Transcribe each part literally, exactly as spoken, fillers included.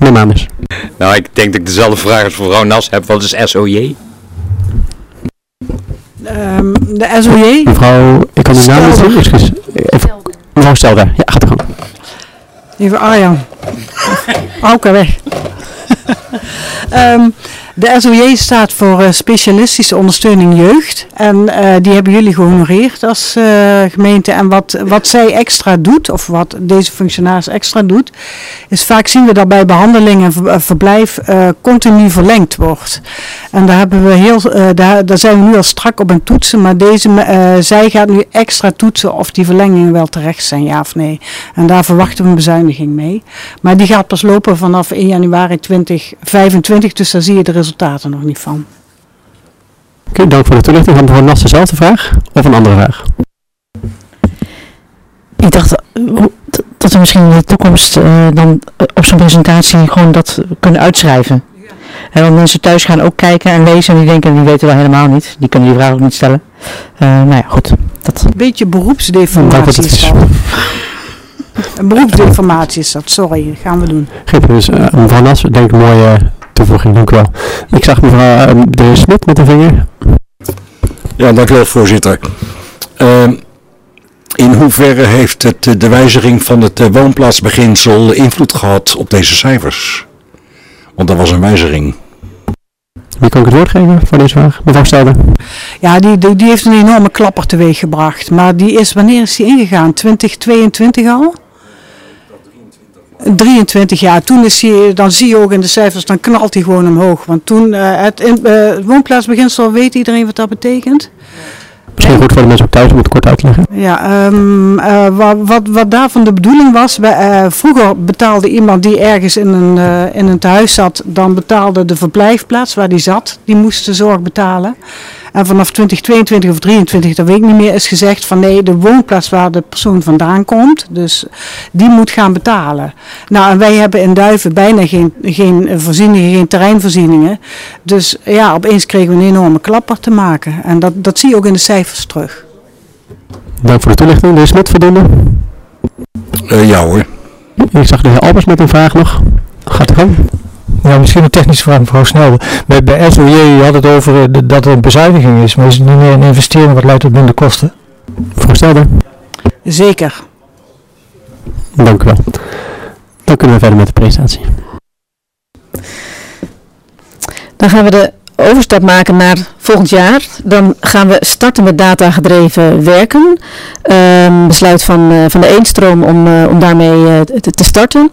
Mijn naam is. Nou, ik denk dat ik dezelfde vraag als voor mevrouw Nas heb. Wat is S O J? Um, de S O J? Mevrouw, ik kan uw naam niet zien. Excuus. Even, mevrouw Stelder. Ja, gaat er gang. Even Arjan. Oké, weg. um, de S O J staat voor uh, Specialistische Ondersteuning Jeugd. En uh, die hebben jullie gehonoreerd als uh, gemeente. En wat, wat zij extra doet, of wat deze functionaris extra doet, is vaak zien we dat bij behandeling en ver, verblijf uh, continu verlengd wordt. En daar, hebben we heel, uh, daar, daar zijn we nu al strak op aan het toetsen. Maar deze, uh, zij gaat nu extra toetsen of die verlengingen wel terecht zijn, ja of nee. En daar verwachten we een bezuiniging mee. Maar die gaat pas lopen vanaf één januari tweeduizend vijfentwintig. Dus daar zie je de resultaten nog niet van. Oké, okay, dank voor de toelichting. Van mevrouw Nas dezelfde vraag of een andere vraag? Ik dacht uh, dat we misschien in de toekomst uh, dan uh, op zo'n presentatie gewoon dat kunnen uitschrijven. Ja. En dan mensen thuis gaan ook kijken en lezen en die denken, die weten wel helemaal niet. Die kunnen die vraag ook niet stellen. Uh, nou ja, goed. Dat... Een beetje beroepsdeformatie is dat. Een beroepsdeformatie is dat, sorry, dat gaan we doen. Geen dus uh, mevrouw Nas, denk ik een mooie toevoeging, dank u wel. Ik zag mevrouw uh, de heer Smit met de vinger. Ja, dank u wel, voorzitter. Uh, in hoeverre heeft het, de wijziging van het uh, woonplaatsbeginsel invloed gehad op deze cijfers? Want dat was een wijziging. Wie kan ik het woord geven voor deze vraag? Mevrouw Stelder. Ja, die, die, die heeft een enorme klapper teweeg gebracht. Maar die is, wanneer is die ingegaan? twintig tweeëntwintig al? drieëntwintig jaar. Toen is hij, dan zie je ook in de cijfers, dan knalt hij gewoon omhoog. Want toen, uh, het, in, uh, het woonplaatsbeginsel, weet iedereen wat dat betekent? Misschien goed voor de mensen ook thuis om het kort uit te leggen. Ja, um, uh, wat, wat, wat daarvan de bedoeling was, bij, uh, vroeger betaalde iemand die ergens in een, uh, in een tehuis zat, dan betaalde de verblijfplaats waar die zat, die moest de zorg betalen. En vanaf twintig tweeëntwintig of drieëntwintig, dat weet ik niet meer, is gezegd van nee, de woonplaats waar de persoon vandaan komt, dus die moet gaan betalen. Nou, en wij hebben in Duiven bijna geen, geen voorzieningen, geen terreinvoorzieningen. Dus ja, opeens kregen we een enorme klapper te maken. En dat, dat zie je ook in de cijfers terug. Dank voor de toelichting. De heer Smit, voldoende? Uh, ja hoor. Ik zag de heer Albers met een vraag nog. Gaat er gang. Ja, misschien een technische vraag, mevrouw Snel. Bij, bij S O J had het over uh, de, dat er een bezuiniging is, maar is het niet meer een investering wat leidt tot minder kosten? Mevrouw Stelder. Zeker. Dank u wel. Dan kunnen we verder met de presentatie. Dan gaan we de overstap maken naar volgend jaar. Dan gaan we starten met datagedreven werken. Um, besluit van, uh, van de Eenstroom om, uh, om daarmee uh, te, te starten.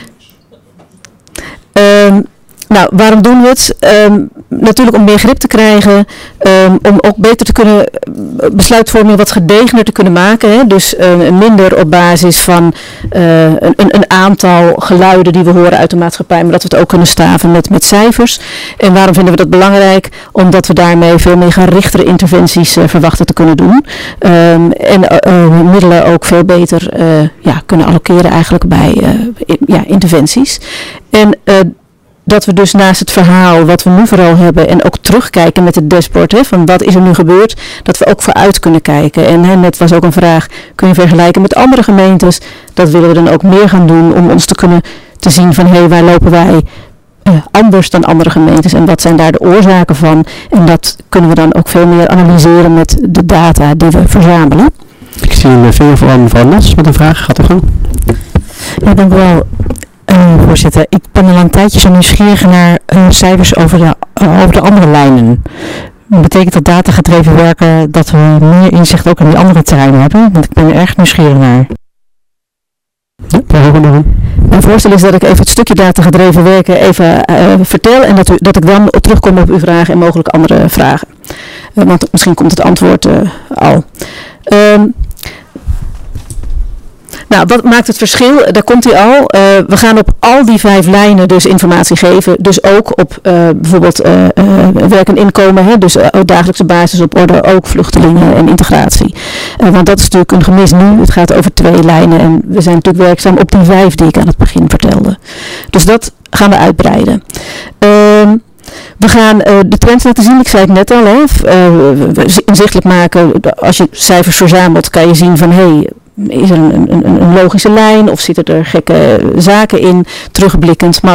Um, nou, waarom doen we het? Um, natuurlijk om meer grip te krijgen, um, om ook beter te kunnen besluitvorming wat gedegener te kunnen maken. Hè? Dus uh, minder op basis van uh, een, een aantal geluiden die we horen uit de maatschappij, maar dat we het ook kunnen staven met, met cijfers. En waarom vinden we dat belangrijk? Omdat we daarmee veel meer gerichtere interventies uh, verwachten te kunnen doen. Um, en uh, middelen ook veel beter uh, ja, kunnen allokeren eigenlijk bij uh, in, ja, interventies. En uh, dat we dus naast het verhaal wat we nu vooral hebben en ook terugkijken met het dashboard, hè, van wat is er nu gebeurd, dat we ook vooruit kunnen kijken. En hè, net was ook een vraag, kun je vergelijken met andere gemeentes? Dat willen we dan ook meer gaan doen om ons te kunnen te zien van hé, hey, waar lopen wij uh, anders dan andere gemeentes en wat zijn daar de oorzaken van? En dat kunnen we dan ook veel meer analyseren met de data die we verzamelen. Ik zie een vinger van mevrouw Nas met een vraag. Gaat er gang? Ja, dank u wel. Uh, voorzitter, ik ben al een tijdje zo nieuwsgierig naar uh, cijfers over de, uh, over de andere lijnen. Betekent dat datagedreven werken dat we meer inzicht ook in die andere terreinen hebben? Want ik ben er erg nieuwsgierig naar. Ja, daar hebben we nog een. Mijn voorstel is dat ik even het stukje datagedreven werken even uh, vertel en dat, u, dat ik dan terugkom op uw vragen en mogelijk andere vragen. Uh, want misschien komt het antwoord uh, al. Um, Nou, wat maakt het verschil? Daar komt hij al. Uh, we gaan op al die vijf lijnen dus informatie geven. Dus ook op uh, bijvoorbeeld uh, uh, werk en inkomen. Hè? Dus uh, dagelijkse basis op orde. Ook vluchtelingen en integratie. Uh, want dat is natuurlijk een gemis nu. Het gaat over twee lijnen. En we zijn natuurlijk werkzaam op die vijf die ik aan het begin vertelde. Dus dat gaan we uitbreiden. Uh, We gaan uh, de trends laten zien, ik zei het net al, hè, uh, inzichtelijk maken. Als je cijfers verzamelt kan je zien van hé, hey, is er een, een, een logische lijn of zitten er gekke zaken in, terugblikkend. Maar